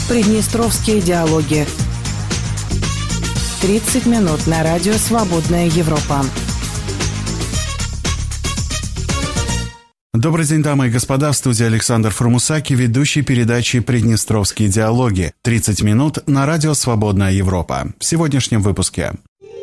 Приднестровские диалоги. 30 минут на радио «Свободная Европа». Добрый день, дамы и господа. В студии Александр Фрумусаки, ведущий передачи «Приднестровские диалоги». 30 минут на радио «Свободная Европа». В сегодняшнем выпуске.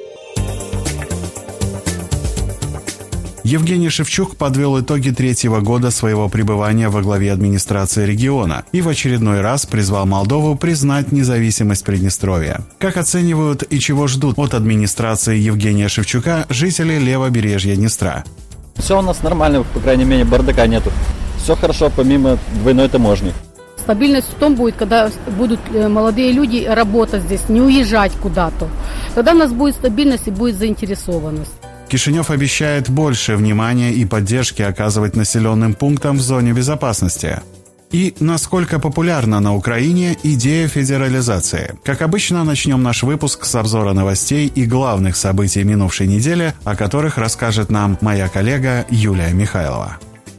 Евгений Шевчук подвел итоги третьего года своего пребывания во главе администрации региона и в очередной раз призвал Молдову признать независимость Приднестровья. Как оценивают и чего ждут от администрации Евгения Шевчука жители левобережья Днестра? Все у нас нормально, по крайней мере, бардака нету. Все хорошо, помимо двойной таможни. Стабильность в том будет, когда будут молодые люди работать здесь, не уезжать куда-то. Тогда у нас будет стабильность и будет заинтересованность. Кишинев обещает больше внимания и поддержки оказывать населенным пунктам в зоне безопасности. И насколько популярна на Украине идея федерализации. Как обычно, начнем наш выпуск с обзора новостей и главных событий минувшей недели, о которых расскажет нам моя коллега Юлия Михайлова.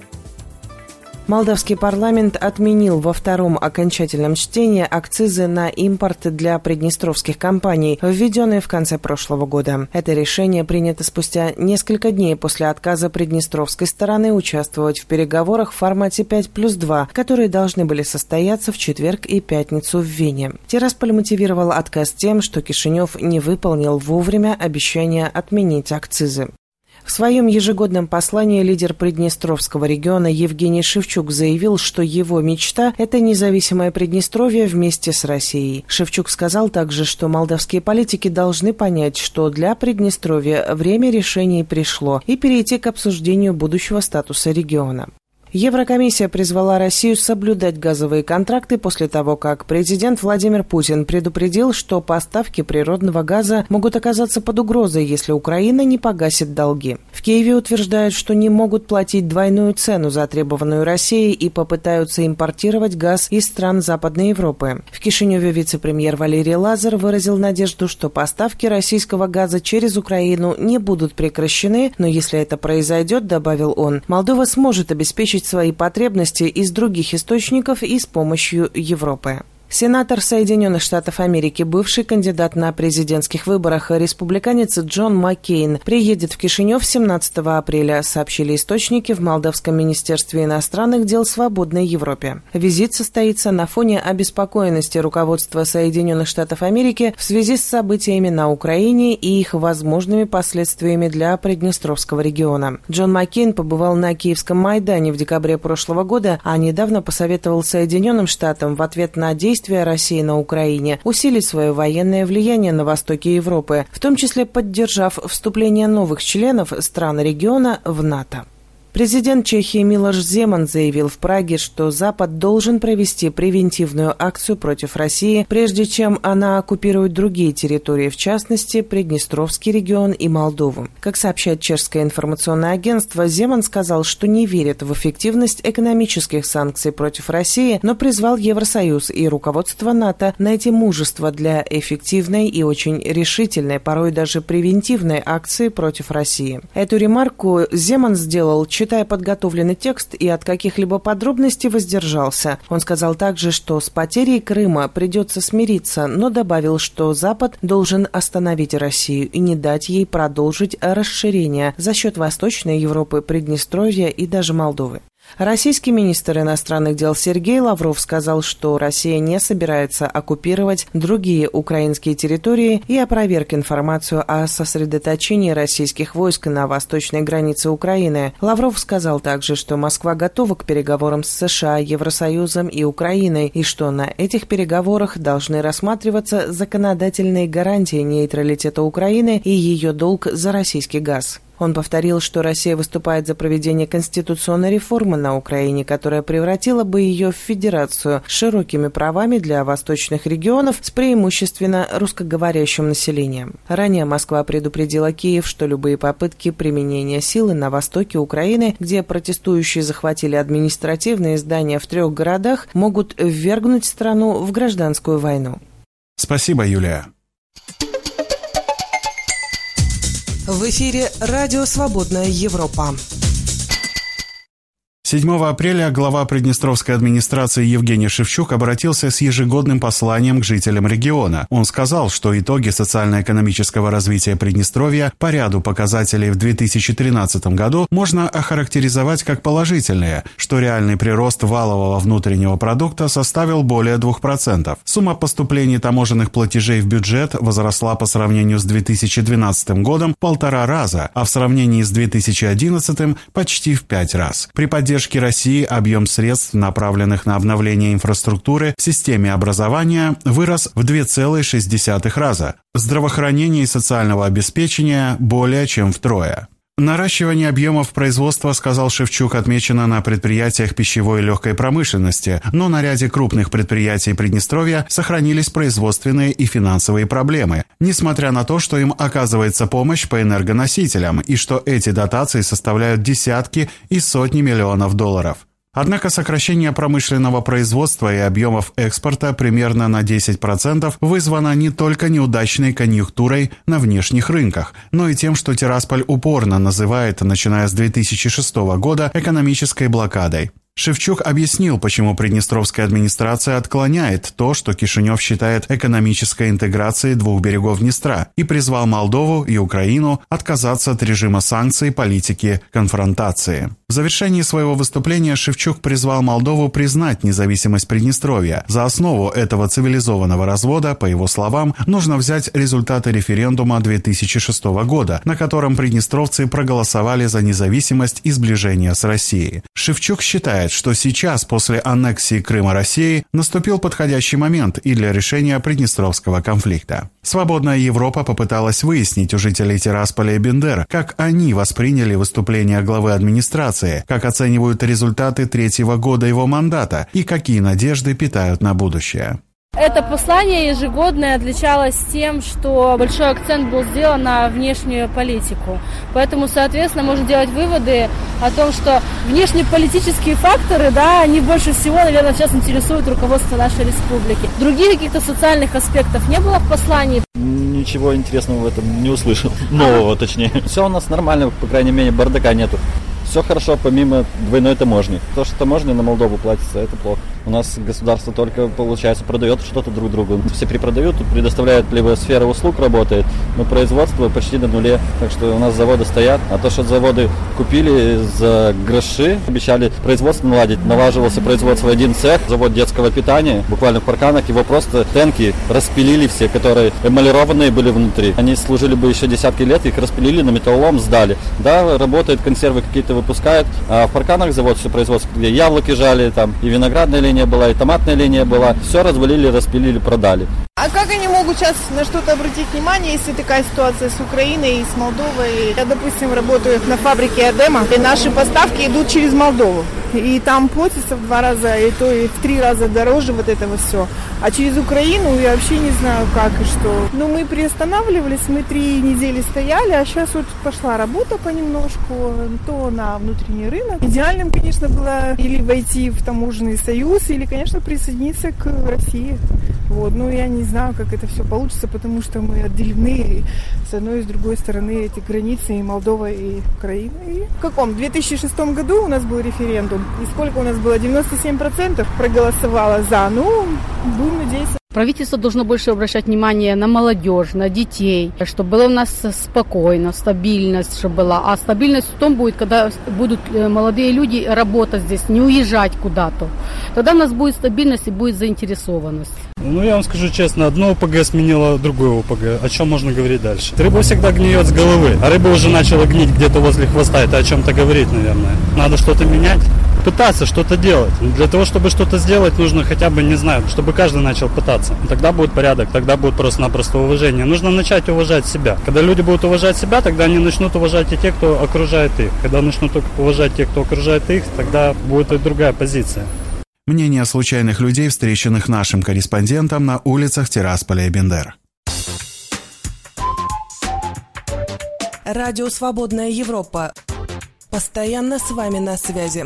Молдавский парламент отменил во втором окончательном чтении акцизы на импорт для приднестровских компаний, введенные в конце прошлого года. Это решение принято спустя несколько дней после отказа приднестровской стороны участвовать в переговорах в формате 5+2, которые должны были состояться в четверг и пятницу в Вене. Тирасполь мотивировал отказ тем, что Кишинев не выполнил вовремя обещания отменить акцизы. В своем ежегодном послании лидер Приднестровского региона Евгений Шевчук заявил, что его мечта – это независимое Приднестровье вместе с Россией. Шевчук сказал также, что молдавские политики должны понять, что для Приднестровья время решений пришло, и перейти к обсуждению будущего статуса региона. Еврокомиссия призвала Россию соблюдать газовые контракты после того, как президент Владимир Путин предупредил, что поставки природного газа могут оказаться под угрозой, если Украина не погасит долги. В Киеве утверждают, что не могут платить двойную цену, затребованную Россией, и попытаются импортировать газ из стран Западной Европы. В Кишиневе вице-премьер Валерий Лазар выразил надежду, что поставки российского газа через Украину не будут прекращены, но если это произойдет, добавил он, Молдова сможет обеспечить свои потребности из других источников и с помощью Европы. Сенатор Соединенных Штатов Америки, бывший кандидат на президентских выборах, республиканец Джон Маккейн, приедет в Кишинев 17 апреля, сообщили источники в Молдавском министерстве иностранных дел Свободной Европе. Визит состоится на фоне обеспокоенности руководства Соединенных Штатов Америки в связи с событиями на Украине и их возможными последствиями для Приднестровского региона. Джон Маккейн побывал на Киевском Майдане в декабре прошлого года, а недавно посоветовал Соединенным Штатам в ответ на действия России на Украине усилить свое военное влияние на востоке Европы, в том числе поддержав вступление новых членов стран региона в НАТО. Президент Чехии Милош Земан заявил в Праге, что Запад должен провести превентивную акцию против России, прежде чем она оккупирует другие территории, в частности, Приднестровский регион и Молдову. Как сообщает чешское информационное агентство, Земан сказал, что не верит в эффективность экономических санкций против России, но призвал Евросоюз и руководство НАТО найти мужество для эффективной и очень решительной, порой даже превентивной акции против России. Эту ремарку Земан сделал, читая подготовленный текст, и от каких-либо подробностей воздержался. Он сказал также, что с потерей Крыма придется смириться, но добавил, что Запад должен остановить Россию и не дать ей продолжить расширение за счет Восточной Европы, Приднестровья и даже Молдовы. Российский министр иностранных дел Сергей Лавров сказал, что Россия не собирается оккупировать другие украинские территории, и опроверг информацию о сосредоточении российских войск на восточной границе Украины. Лавров сказал также, что Москва готова к переговорам с США, Евросоюзом и Украиной, и что на этих переговорах должны рассматриваться законодательные гарантии нейтралитета Украины и ее долг за российский газ. Он повторил, что Россия выступает за проведение конституционной реформы на Украине, которая превратила бы ее в федерацию с широкими правами для восточных регионов с преимущественно русскоговорящим населением. Ранее Москва предупредила Киев, что любые попытки применения силы на востоке Украины, где протестующие захватили административные здания в 3 городах, могут ввергнуть страну в гражданскую войну. Спасибо, Юлия. В эфире радио «Свободная Европа». 7 апреля глава Приднестровской администрации Евгений Шевчук обратился с ежегодным посланием к жителям региона. Он сказал, что итоги социально-экономического развития Приднестровья по ряду показателей в 2013 году можно охарактеризовать как положительные, что реальный прирост валового внутреннего продукта составил более 2%. Сумма поступлений таможенных платежей в бюджет возросла по сравнению с 2012 годом в 1,5 раза, а в сравнении с 2011 почти в 5 раз. При поддержке России объем средств, направленных на обновление инфраструктуры в системе образования, вырос в 2,6 раза. Здравоохранение и социального обеспечения более чем втрое. Наращивание объемов производства, сказал Шевчук, отмечено на предприятиях пищевой и легкой промышленности, но на ряде крупных предприятий Приднестровья сохранились производственные и финансовые проблемы, несмотря на то, что им оказывается помощь по энергоносителям и что эти дотации составляют десятки и сотни миллионов долларов. Однако сокращение промышленного производства и объемов экспорта примерно на 10% вызвано не только неудачной конъюнктурой на внешних рынках, но и тем, что Тирасполь упорно называет, начиная с 2006 года, экономической блокадой. Шевчук объяснил, почему Приднестровская администрация отклоняет то, что Кишинев считает экономической интеграцией двух берегов Днестра, и призвал Молдову и Украину отказаться от режима санкций и политики конфронтации. В завершении своего выступления Шевчук призвал Молдову признать независимость Приднестровья. За основу этого цивилизованного развода, по его словам, нужно взять результаты референдума 2006 года, на котором приднестровцы проголосовали за независимость и сближение с Россией. Шевчук считает, что сейчас, после аннексии Крыма Россией, наступил подходящий момент и для решения приднестровского конфликта. Свободная Европа попыталась выяснить у жителей Тирасполя и Бендер, как они восприняли выступление главы администрации, как оценивают результаты 3-го года его мандата и какие надежды питают на будущее. Это послание ежегодное отличалось тем, что большой акцент был сделан на внешнюю политику. Поэтому, соответственно, можно делать выводы о том, что внешнеполитические факторы, да, они больше всего, наверное, сейчас интересуют руководство нашей республики. Других каких-то социальных аспектов не было в послании. Ничего интересного в этом не услышал. Нового, точнее. Все у нас нормально, по крайней мере, бардака нету. Все хорошо, помимо двойной таможни. То, что таможня на Молдову платится, это плохо. У нас государство только, получается, продает что-то друг другу. Все перепродают, предоставляют, либо сфера услуг работает, но производство почти на нуле. Так что у нас заводы стоят. А то, что заводы купили за гроши, обещали производство наладить. Налаживался производство один цех, завод детского питания. Буквально в Парканах его просто тенки распилили все, которые эмалированные были внутри. Они служили бы еще десятки лет, их распилили, на металлолом сдали. Да, работают, консервы какие-то выпускают. А в Парканах завод все производство, где яблоки жали, там и виноградная линия была, и томатная линия была. Все развалили, распилили, продали. А как они могут сейчас на что-то обратить внимание, если такая ситуация с Украиной и с Молдовой? Я, допустим, работаю на фабрике Адема, и наши поставки идут через Молдову. И там платится в 2 раза, и то и в 3 раза дороже вот этого все. А через Украину я вообще не знаю, как и что. Но мы приостанавливались, мы 3 недели стояли, а сейчас вот пошла работа понемножку, то на внутренний рынок. Идеальным, конечно, было или войти в таможенный союз, или, конечно, присоединиться к России. Вот. Но я не знаю, как это все получится, потому что мы отделены с одной и с другой стороны эти границы, и Молдова, и Украина. И в 2006 году у нас был референдум. И сколько у нас было? 97% проголосовало за. Ну, будем надеяться. Правительство должно больше обращать внимание на молодежь, на детей, чтобы было у нас спокойно, стабильность, чтобы была. А стабильность в том будет, когда будут молодые люди работать здесь, не уезжать куда-то. Тогда у нас будет стабильность и будет заинтересованность. Ну, я вам скажу честно, одно ОПГ сменило другое ОПГ. О чем можно говорить дальше? Рыба всегда гниет с головы, а рыба уже начала гнить где-то возле хвоста. Это о чем-то говорит, наверное. Надо что-то менять, пытаться что-то делать. Для того, чтобы что-то сделать, нужно хотя бы, не знаю, чтобы каждый начал пытаться. Тогда будет порядок, тогда будет просто-напросто уважение. Нужно начать уважать себя. Когда люди будут уважать себя, тогда они начнут уважать и тех, кто окружает их. Когда начнут уважать тех, кто окружает их, тогда будет и другая позиция. Мнение случайных людей, встреченных нашим корреспондентом на улицах Тирасполя и Бендер. Радио «Свободная Европа». Постоянно с вами на связи.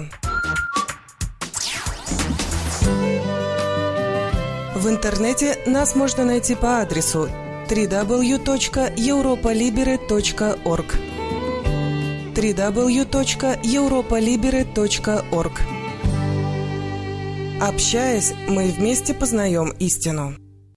В интернете нас можно найти по адресу www.europolibere.org. www.europolibere.org. Общаясь, мы вместе познаем истину.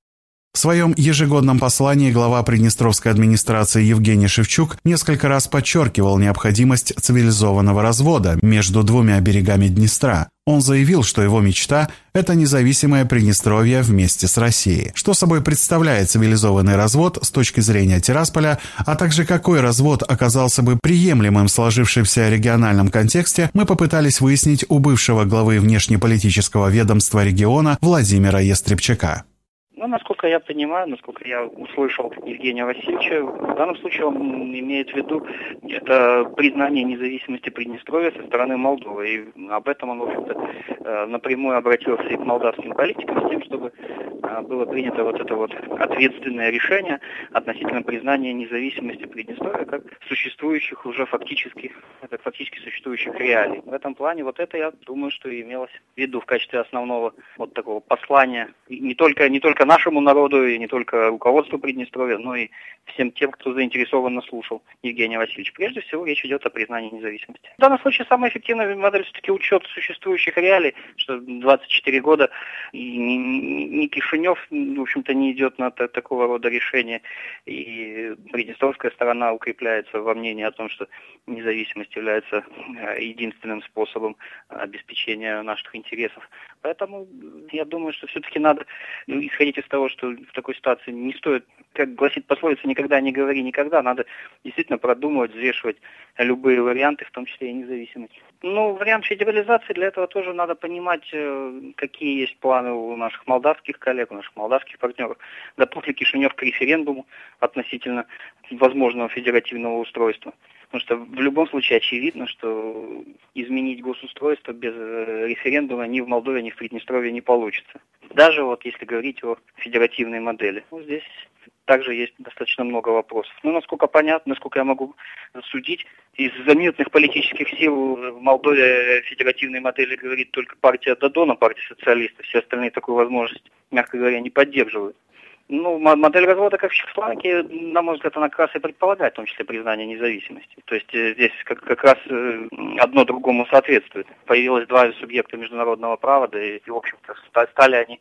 В своем ежегодном послании глава Приднестровской администрации Евгений Шевчук несколько раз подчеркивал необходимость цивилизованного развода между двумя берегами Днестра. Он заявил, что его мечта – это независимое Приднестровье вместе с Россией. Что собой представляет цивилизованный развод с точки зрения Тирасполя, а также какой развод оказался бы приемлемым в сложившемся региональном контексте, мы попытались выяснить у бывшего главы внешнеполитического ведомства региона Владимира Ястребчака. Насколько я понимаю, насколько я услышал Евгения Васильевича, в данном случае он имеет в виду это признание независимости Приднестровья со стороны Молдовы. И об этом он, в общем-то, напрямую обратился и к молдавским политикам с тем, чтобы было принято вот это вот ответственное решение относительно признания независимости Приднестровья как существующих уже фактически существующих реалий. В этом плане вот это, я думаю, что и имелось в виду в качестве основного вот такого послания не только нашему народу и не только руководству Приднестровья, но и всем тем, кто заинтересованно слушал Евгения Васильевича. Прежде всего, речь идет о признании независимости. В данном случае самая эффективная модель все-таки учет существующих реалий, что 24 года и ни Кишинев, в общем-то, не идет на такого рода решения, и приднестровская сторона укрепляется во мнении о том, что независимость является единственным способом обеспечения наших интересов. Поэтому я думаю, что все-таки надо исходить из того, что в такой ситуации не стоит, как гласит пословица, никогда не говори никогда, надо действительно продумывать, взвешивать любые варианты, в том числе и независимость. Вариант федерализации, для этого тоже надо понимать, какие есть планы у наших молдавских коллег, у наших молдавских партнеров. Готов ли Кишинев к референдуму относительно возможного федеративного устройства? Потому что в любом случае очевидно, что изменить госустройство без референдума ни в Молдове, ни в Приднестровье не получится. Даже вот если говорить о федеративной модели. Здесь также есть достаточно много вопросов. Насколько понятно, насколько я могу судить, из заметных политических сил в Молдове федеративной модели говорит только партия Додона, партия социалистов. Все остальные такую возможность, мягко говоря, не поддерживают. Модель развода, как в Чехословакии, на мой взгляд, она как раз и предполагает, в том числе, признание независимости. То есть здесь как раз одно другому соответствует. Появилось два субъекта международного права, да и в общем-то, стали они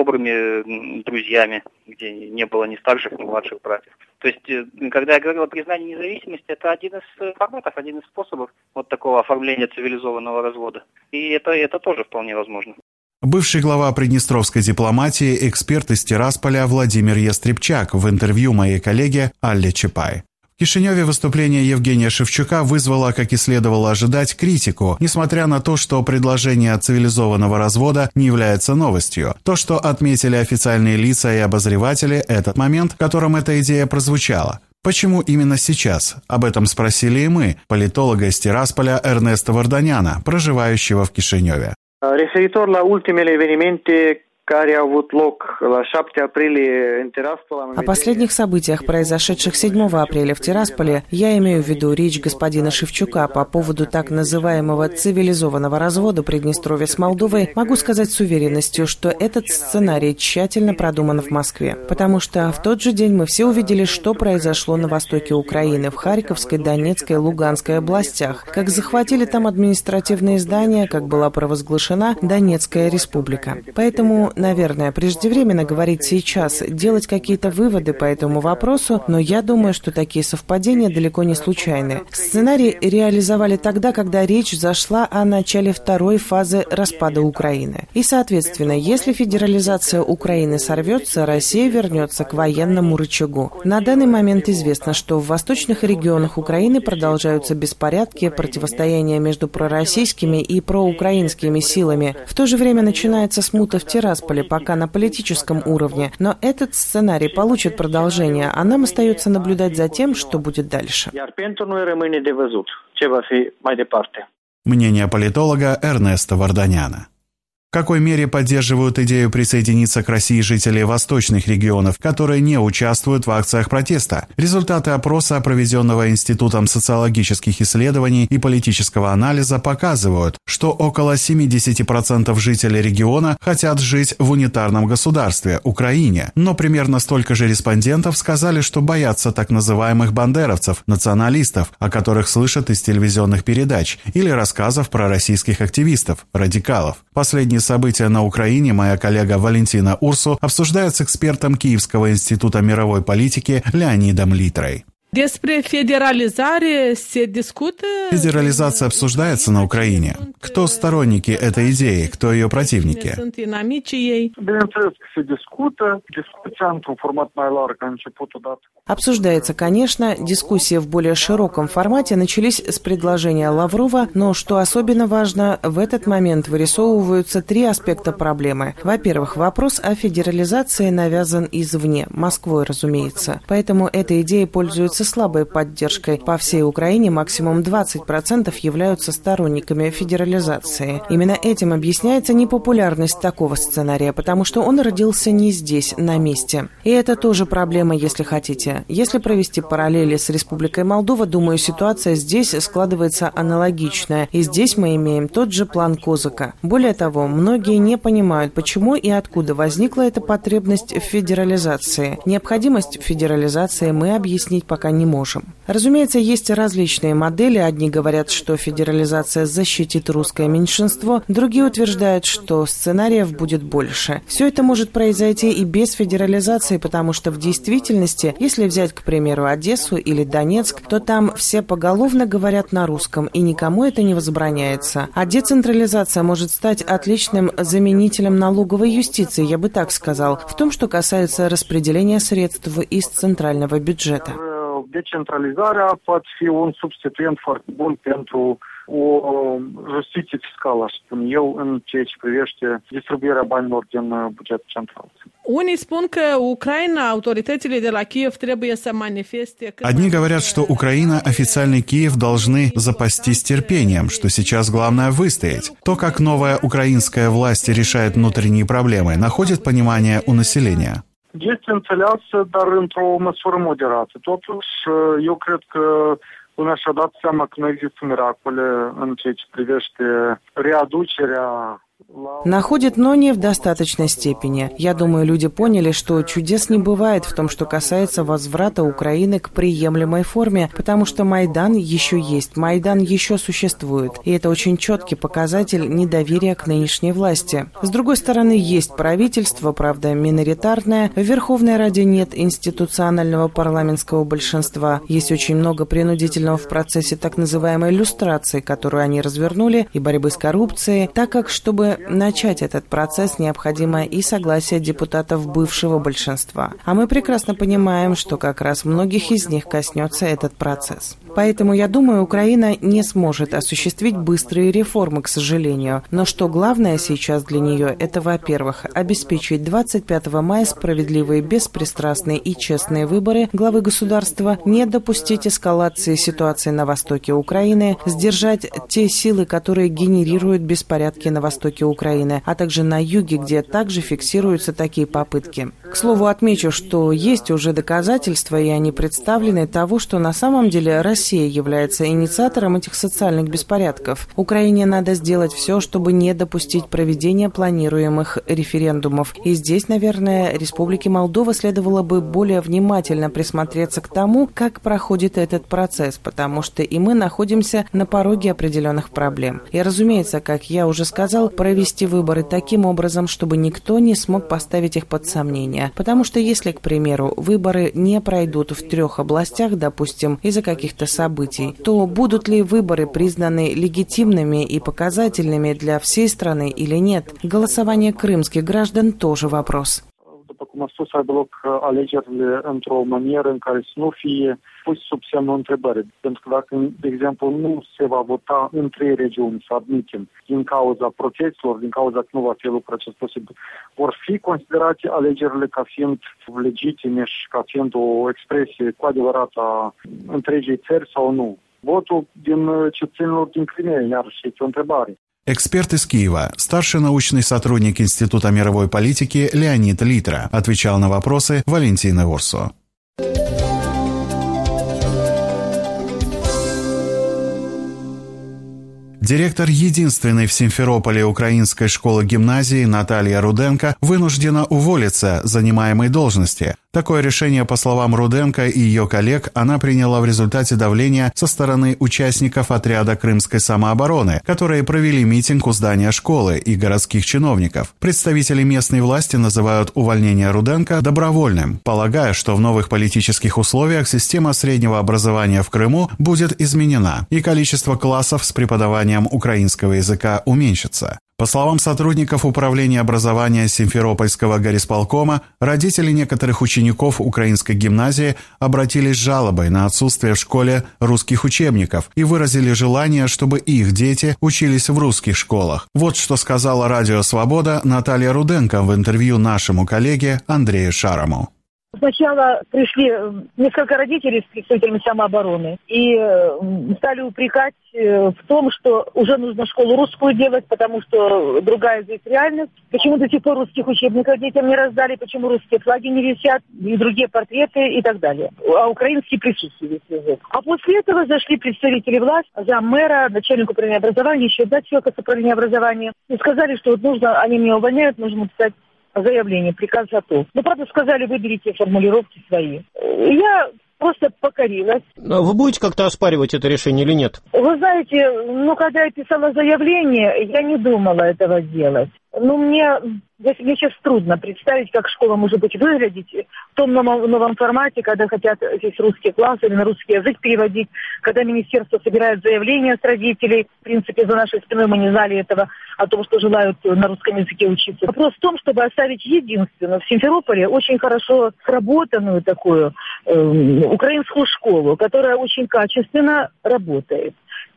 добрыми друзьями, где не было ни старших, ни младших братьев. То есть, когда я говорил о признании независимости, это один из форматов, один из способов вот такого оформления цивилизованного развода. И это тоже вполне возможно. Бывший глава приднестровской дипломатии, эксперт из Тирасполя Владимир Ястребчак в интервью моей коллеге Алле Чапай. В Кишиневе выступление Евгения Шевчука вызвало, как и следовало ожидать, критику, несмотря на то, что предложение цивилизованного развода не является новостью. То, что отметили официальные лица и обозреватели, этот момент, в котором эта идея прозвучала. Почему именно сейчас? Об этом спросили и мы, политолога из Тирасполя Эрнеста Варданяна, проживающего в Кишиневе. Referitor la ultimele evenimente care au avut loc la 7 aprilie în Tiraspol. О последних событиях, произошедших 7 апреля в Тирасполе, я имею в виду речь господина Шевчука по поводу так называемого цивилизованного развода Приднестровья с Молдовой, могу сказать с уверенностью, что этот сценарий тщательно продуман в Москве. Потому что в тот же день мы все увидели, что произошло на востоке Украины, в Харьковской, Донецкой, Луганской областях, как захватили там административные здания, как была провозглашена Донецкая республика. Поэтому, наверное, преждевременно говорить сейчас, делать какие-то выводы по этому вопросу, но я думаю, что такие совпадения далеко не случайны. Сценарий реализовали тогда, когда речь зашла о начале второй фазы распада Украины. И, соответственно, если федерализация Украины сорвется, Россия вернется к военному рычагу. На данный момент известно, что в восточных регионах Украины продолжаются беспорядки, противостояния между пророссийскими и проукраинскими силами. В то же время начинается смута в Тирасполе, пока на политическом уровне, но этот сценарий получит продолжение, а нам остается наблюдать за тем, что будет дальше. Мнение политолога Эрнеста Варданяна. В какой мере поддерживают идею присоединиться к России жители восточных регионов, которые не участвуют в акциях протеста? Результаты опроса, проведенного Институтом социологических исследований и политического анализа, показывают, что около 70% жителей региона хотят жить в унитарном государстве – Украине. Но примерно столько же респондентов сказали, что боятся так называемых бандеровцев, националистов, о которых слышат из телевизионных передач, или рассказов про российских активистов, радикалов. Последние события на Украине моя коллега Валентина Урсу обсуждает с экспертом Киевского института мировой политики Леонидом Литрой. Федерализация обсуждается на Украине. Кто сторонники этой идеи, кто ее противники? Обсуждается, конечно. Дискуссии в более широком формате начались с предложения Лаврова, но, что особенно важно, в этот момент вырисовываются три аспекта проблемы. Во-первых, вопрос о федерализации навязан извне, Москвой, разумеется. Поэтому эта идея пользуется слабой поддержкой. По всей Украине максимум 20% являются сторонниками федерализации. Именно этим объясняется непопулярность такого сценария, потому что он родился не здесь, на месте. И это тоже проблема, если хотите. Если провести параллели с Республикой Молдова, думаю, ситуация здесь складывается аналогичная. И здесь мы имеем тот же план Козака. Более того, многие не понимают, почему и откуда возникла эта потребность в федерализации. Необходимость федерализации мы объяснить пока не можем. Разумеется, есть различные модели. Одни говорят, что федерализация защитит русское меньшинство, другие утверждают, что сценариев будет больше. Все это может произойти и без федерализации, потому что в действительности, если взять, к примеру, Одессу или Донецк, то там все поголовно говорят на русском, и никому это не возбраняется. А децентрализация может стать отличным заменителем налоговой юстиции, я бы так сказал, в том, что касается распределения средств из центрального бюджета. Decentralizarea poate fi un substituent foarte bun pentru o justiție fiscală, aș spune eu, în ceea ce privește distribuirea banilor din bugetul central. Unii spun că Ucraina, autoritățile de la Kiev trebuie să manifeste... Одни говорят, что Украина, официальный Киев должны запастись терпением, что сейчас главное выстоять. То, как новая украинская власть решает внутренние проблемы, находит понимание у населения. Este înțeleasă, dar într-o măsură moderată. Totuși, eu cred că lumea și-a dat seama că nu există miracole în ceea ce privește readucerea. Находит, но не в достаточной степени. Я думаю, люди поняли, что чудес не бывает в том, что касается возврата Украины к приемлемой форме, потому что Майдан еще есть, Майдан еще существует. И это очень четкий показатель недоверия к нынешней власти. С другой стороны, есть правительство, правда, миноритарное. В Верховной Раде нет институционального парламентского большинства. Есть очень много принудительного в процессе так называемой люстрации, которую они развернули, и борьбы с коррупцией, так как, чтобы начать этот процесс, необходимо и согласие депутатов бывшего большинства. А мы прекрасно понимаем, что как раз многих из них коснется этот процесс. Поэтому, я думаю, Украина не сможет осуществить быстрые реформы, к сожалению. Но что главное сейчас для нее, это, во-первых, обеспечить 25 мая справедливые, беспристрастные и честные выборы главы государства, не допустить эскалации ситуации на востоке Украины, сдержать те силы, которые генерируют беспорядки на востоке Украины, а также на юге, где также фиксируются такие попытки. К слову, отмечу, что есть уже доказательства, и они представлены того, что на самом деле Россия является инициатором этих социальных беспорядков. Украине надо сделать все, чтобы не допустить проведения планируемых референдумов. И здесь, наверное, Республике Молдова следовало бы более внимательно присмотреться к тому, как проходит этот процесс, потому что и мы находимся на пороге определенных проблем. И, разумеется, как я уже сказал, провести выборы таким образом, чтобы никто не смог поставить их под сомнение. Потому что если, к примеру, выборы не пройдут в 3 областях, допустим, из-за каких-то событий, то будут ли выборы признаны легитимными и показательными для всей страны или нет? Голосование крымских граждан тоже вопрос. După cum a spus, să aibă loc alegerile într-o manieră în care să nu fie pus sub semnul întrebării. Pentru că dacă, de exemplu, nu se va vota în 3 regiuni, să admitem, din cauza protestelor, din cauza că nu va fi lucrul acest posibil, vor fi considerate alegerile ca fiind legitime și ca fiind o expresie cu adevărat a întregii țări sau nu? Votul din cetățenilor din Crimea, iarăși, este o întrebare. Эксперт из Киева, старший научный сотрудник Института мировой политики Леонид Литра, отвечал на вопросы Валентины Урсу. Директор единственной в Симферополе украинской школы-гимназии Наталья Руденко вынуждена уволиться с занимаемой должности. Такое решение, по словам Руденко и ее коллег, она приняла в результате давления со стороны участников отряда Крымской самообороны, которые провели митинг у здания школы, и городских чиновников. Представители местной власти называют увольнение Руденко добровольным, полагая, что в новых политических условиях система среднего образования в Крыму будет изменена, и количество классов с преподаванием украинского языка уменьшится. По словам сотрудников Управления образования Симферопольского горисполкома, родители некоторых учеников украинской гимназии обратились с жалобой на отсутствие в школе русских учебников и выразили желание, чтобы их дети учились в русских школах. Вот что сказала Радио Свобода Наталья Руденко в интервью нашему коллеге Андрею Шараму. Сначала пришли несколько родителей с представителями самообороны и стали упрекать в том, что уже нужно школу русскую делать, потому что другая здесь реальность. Почему до сих пор русских учебников детям не раздали, почему русские флаги не висят, и другие портреты и так далее. А украинский присутствует язык. А после этого зашли представители власти, заммэра, начальник управления образования, еще два человека с управления образования, и сказали, что вот нужно, они меня увольняют, нужно написать заявление, приказ готов. Но, правда, сказали, выберите формулировки свои. Я просто покорилась. Вы будете как-то оспаривать это решение или нет? Вы знаете, когда я писала заявление, я не думала этого делать. Мне сейчас трудно представить, как школа может быть выглядеть в том новом формате, когда хотят здесь русский класс или на русский язык переводить, когда министерство собирает заявления с родителей. В принципе, за нашей спиной мы не знали этого, о том, что желают на русском языке учиться. Вопрос в том, чтобы оставить единственную в Симферополе очень хорошо сработанную такую украинскую школу, которая очень качественно работает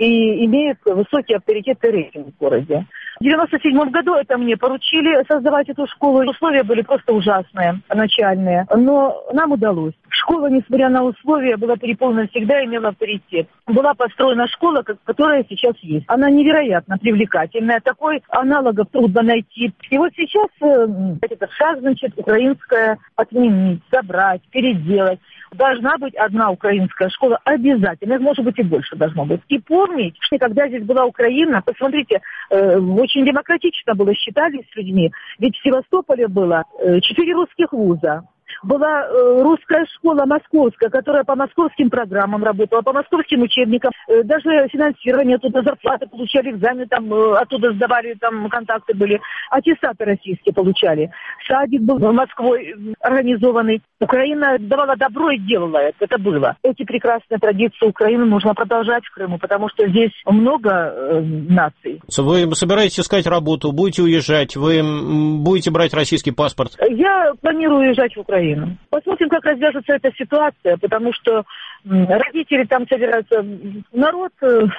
и имеет высокий авторитет и рейтинг в городе. В 1997 году это мне поручили создавать эту школу. Условия были просто ужасные, начальные. Но нам удалось. Школа, несмотря на условия, была переполнена всегда и имела авторитет. Была построена школа, которая сейчас есть. Она невероятно привлекательная. Такой аналогов трудно найти. И вот сейчас этот шаг, украинская отменить, собрать, переделать. Должна быть одна украинская школа обязательно. Может быть, и больше должно быть. И помнить, что когда здесь была Украина, посмотрите, очень демократично было, считались с людьми. Ведь в Севастополе было 4 русских вуза. Была русская школа московская, которая по московским программам работала, по московским учебникам. Даже финансирование, оттуда зарплаты получали, экзамены там, оттуда сдавали, там контакты были. Аттестаты российские получали. Садик был Москвой организованный. Украина давала добро и делала это было. Эти прекрасные традиции Украины нужно продолжать в Крыму, потому что здесь много наций. Вы собираетесь искать работу, будете уезжать, вы будете брать российский паспорт? Я планирую уезжать в Украину. Посмотрим, как развяжется эта ситуация, потому что родители там собираются, народ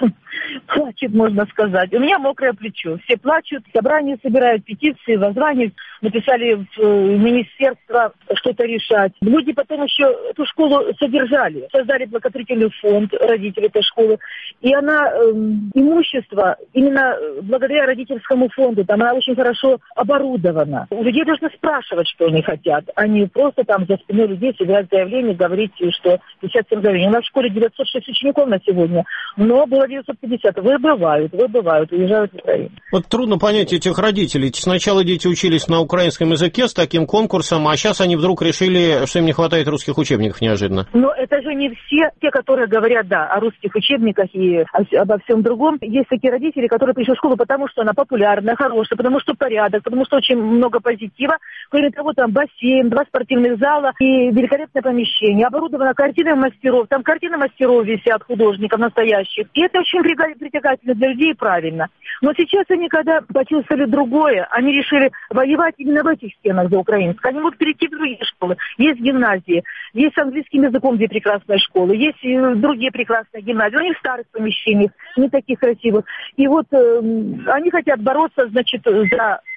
плачет, можно сказать. У меня мокрое плечо. Все плачут, собрания собирают, петиции, воззвания, написали в министерство что-то решать. Люди потом еще эту школу содержали, создали благотворительный фонд родителей этой школы. И она, имущество, именно благодаря родительскому фонду, там она очень хорошо оборудована. Людей должны спрашивать, что они хотят, а не просто там за спиной людей собирать заявление, говорить, что 57 заявлений. У нас в школе 906 учеников на сегодня, но было 950. Выбывают, уезжают в Украину. Вот трудно понять этих родителей. Сначала дети учились на украинском языке с таким конкурсом, а сейчас они вдруг решили, что им не хватает русских учебников неожиданно. Но это же не все те, которые говорят, да, о русских учебниках и обо всем другом. Есть такие родители, которые пришли в школу, потому что она популярная, хорошая, потому что порядок, потому что очень много позитива. Кроме того, там бассейн, 2 спортивных зала и великолепное помещение. Оборудовано картинами мастеров. Там картины мастеров висят, художников настоящих. И это очень притягательно для людей, правильно. Но сейчас они, когда почувствовали другое, они решили воевать именно в этих стенах за украинское. Они могут перейти в другие школы. Есть гимназии, есть с английским языком, где прекрасная школа, есть и другие прекрасные гимназии. Но они в старых помещениях, не таких красивых. И вот они хотят бороться, за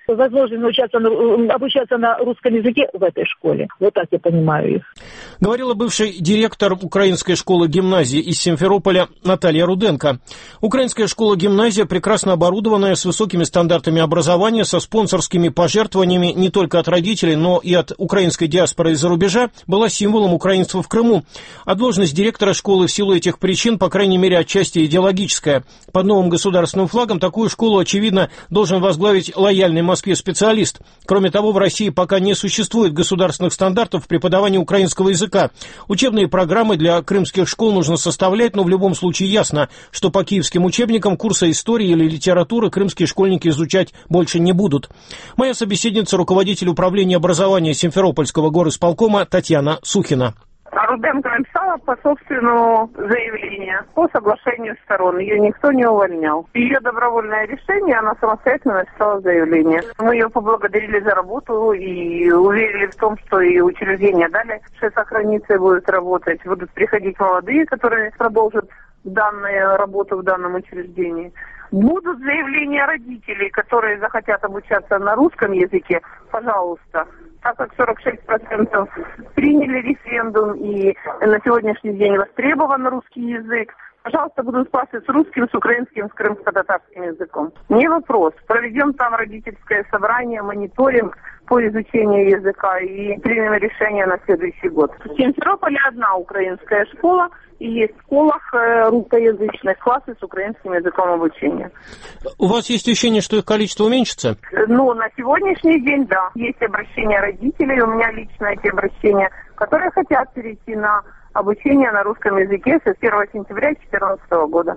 возможно обучаться на русском языке в этой школе. Вот так я понимаю их. Говорила бывший директор Украинской школы-гимназии из Симферополя Наталья Руденко. Украинская школа-гимназия прекрасно оборудованная, с высокими стандартами образования, со спонсорскими пожертвованиями не только от родителей, но и от украинской диаспоры из-за рубежа, была символом украинства в Крыму. А должность директора школы в силу этих причин, по крайней мере, отчасти идеологическая. Под новым государственным флагом такую школу, очевидно, должен возглавить лояльный Москве специалист. Кроме того, в России пока не существует государственных стандартов преподавания украинского языка. Учебные программы для крымских школ нужно составлять, но в любом случае ясно, что по киевским учебникам курса истории или литературы крымские школьники изучать больше не будут. Моя собеседница — руководитель управления образования Симферопольского горисполкома Татьяна Сухина. Руденко написала по собственному заявлению, по соглашению сторон. Ее никто не увольнял. Ее добровольное решение, она самостоятельно написала заявление. Мы ее поблагодарили за работу и уверили в том, что и учреждения далее сохранится и будут работать. Будут приходить молодые, которые продолжат данную работу в данном учреждении. Будут заявления родителей, которые захотят обучаться на русском языке, пожалуйста. Так как 46% приняли референдум и на сегодняшний день востребован русский язык, пожалуйста, будут классы с русским, с украинским, с крымско-татарским языком. Не вопрос. Проведем там родительское собрание, мониторинг по изучению языка и примем решение на следующий год. В Симферополе одна украинская школа, и есть в школах русскоязычных классы с украинским языком обучения. У вас есть ощущение, что их количество уменьшится? На сегодняшний день, да. Есть обращения родителей, у меня лично эти обращения, которые хотят перейти на обучение на русском языке с 1 сентября 2014 года.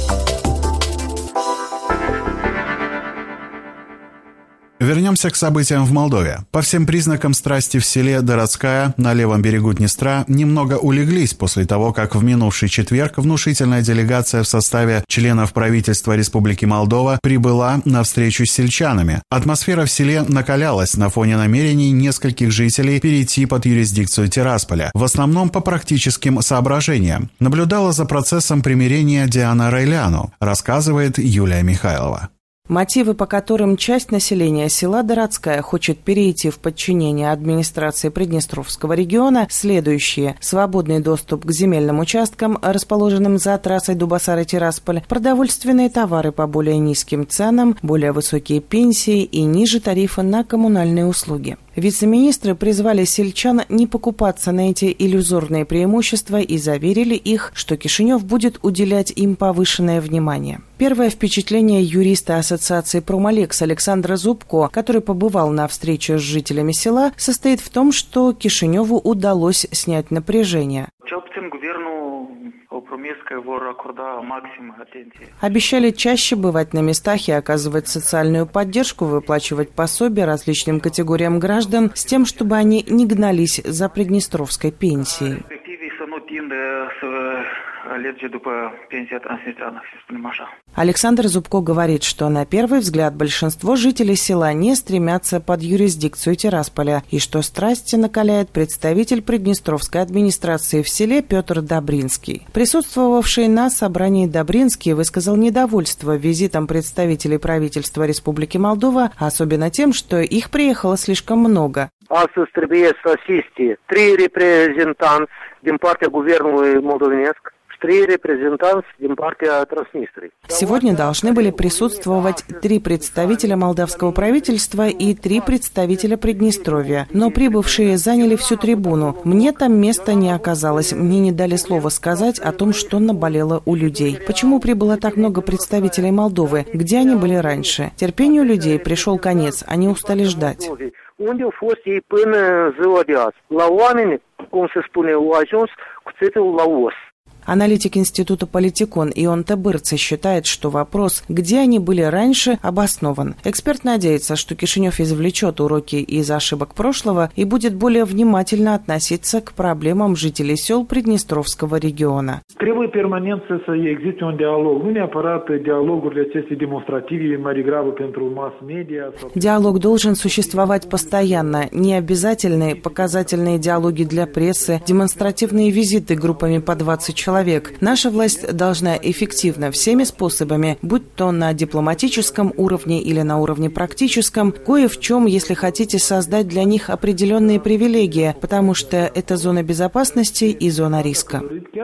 Вернемся к событиям в Молдове. По всем признакам страсти в селе Дородская на левом берегу Днестра немного улеглись после того, как в минувший четверг внушительная делегация в составе членов правительства Республики Молдова прибыла на встречу с сельчанами. Атмосфера в селе накалялась на фоне намерений нескольких жителей перейти под юрисдикцию Тирасполя, в основном по практическим соображениям. Наблюдала за процессом примирения Диана Райляну, рассказывает Юлия Михайлова. Мотивы, по которым часть населения села Дородская хочет перейти в подчинение администрации Приднестровского региона, следующие: свободный доступ к земельным участкам, расположенным за трассой Дубасары-Тирасполь, продовольственные товары по более низким ценам, более высокие пенсии и ниже тарифы на коммунальные услуги. Вице-министры призвали сельчан не покупаться на эти иллюзорные преимущества и заверили их, что Кишинев будет уделять им повышенное внимание. Первое впечатление юриста Ассоциации «Промалекс» Александра Зубко, который побывал на встрече с жителями села, состоит в том, что Кишиневу удалось снять напряжение. Обещали чаще бывать на местах и оказывать социальную поддержку, выплачивать пособия различным категориям граждан с тем, чтобы они не гнались за приднестровской пенсией. Александр Зубко говорит, что на первый взгляд большинство жителей села не стремятся под юрисдикцию Тирасполя и что страсти накаляет представитель Приднестровской администрации в селе Петр Добринский. Присутствовавший на собрании Добринский высказал недовольство визитом представителей правительства Республики Молдова, особенно тем, что их приехало слишком много. Astăzi trebuie să asiste 3 reprezentanți din partea guvernului moldovenesc. Сегодня должны были присутствовать 3 представителя молдавского правительства и 3 представителя Приднестровья, но прибывшие заняли всю трибуну. Мне там места не оказалось, мне не дали слова сказать о том, что наболело у людей. Почему прибыло так много представителей Молдовы? Где они были раньше? Терпению людей пришел конец, они устали ждать. Unde au fost ei până ziua de azi? La oameni, cum se spune, au ajuns cuțitul la os. Аналитик Института Политикон Ион Табырцы считает, что вопрос, где они были раньше, обоснован. Эксперт надеется, что Кишинев извлечет уроки из ошибок прошлого и будет более внимательно относиться к проблемам жителей сел Приднестровского региона. Trebuie permanent să existe un dialog, nu neapărat dialogurile acestea demonstrative, mai degrabă pentru mass media. Диалог должен существовать постоянно, не обязательные показательные диалоги для прессы, демонстративные визиты группами по 20 человек человек. Наша власть должна эффективно всеми способами, будь то на дипломатическом уровне или на уровне практическом, кое в чем, если хотите, создать для них определенные привилегии, потому что это зона безопасности и зона риска.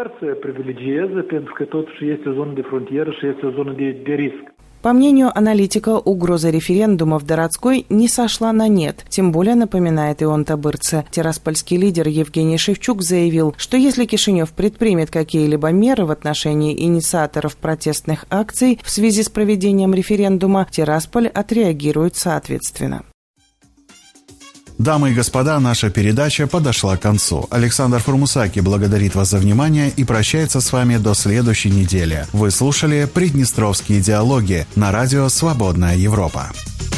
По мнению аналитика, угроза референдума в Дородской не сошла на нет. Тем более, напоминает Ион Табырце, тираспольский лидер Евгений Шевчук заявил, что если Кишинев предпримет какие-либо меры в отношении инициаторов протестных акций в связи с проведением референдума, Тирасполь отреагирует соответственно. Дамы и господа, наша передача подошла к концу. Александр Формусаки благодарит вас за внимание и прощается с вами до следующей недели. Вы слушали «Приднестровские диалоги» на радио «Свободная Европа».